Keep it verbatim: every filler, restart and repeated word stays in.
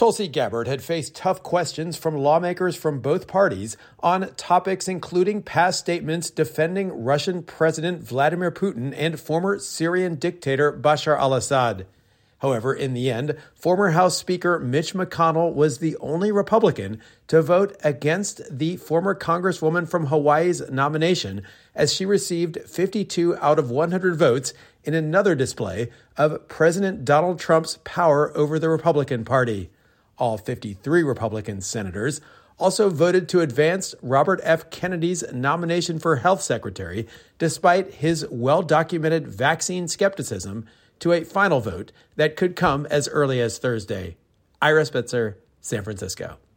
Tulsi Gabbard had faced tough questions from lawmakers from both parties on topics including past statements defending Russian President Vladimir Putin and former Syrian dictator Bashar al-Assad. However, in the end, former House Speaker Mitch McConnell was the only Republican to vote against the former Congresswoman from Hawaii's nomination, as she received fifty-two out of one hundred votes in another display of President Donald Trump's power over the Republican Party. All fifty-three Republican senators also voted to advance Robert F. Kennedy's nomination for health secretary, despite his well-documented vaccine skepticism, to a final vote that could come as early as Thursday. Ira Spitzer, San Francisco.